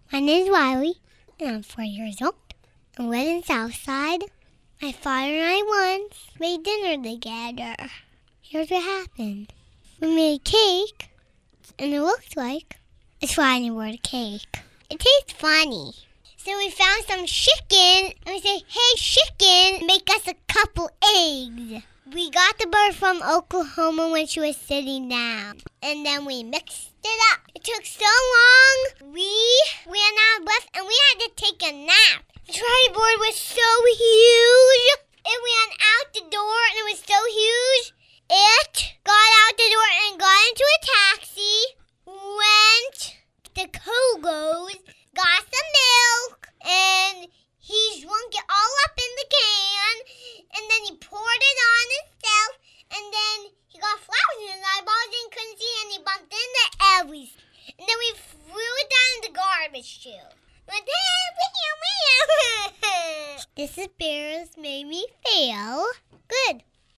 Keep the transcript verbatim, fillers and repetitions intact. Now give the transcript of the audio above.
My name is Riley, and I'm four years old. I live in Southside. My father and I once made dinner together. Here's what happened. We made cake, and it looks like it's funny word cake. It tastes funny. So we found some chicken, and we said, hey, chicken, make us a couple eggs. We got the bird from Oklahoma when she was sitting down, and then we mixed it up. It took so long, we ran out of breath, and we had to take a nap. The tri-board was so huge. It ran out the door, and it was so huge. It got out the door and got into a taxi, went to Kogo's, got some milk, and he drunk it all up in the can, and then he poured it on himself, and then he got flowers in his eyeballs and couldn't see, and he bumped into everything. And then we threw it down in the garbage chute. This is Bears Made Me Feel Good.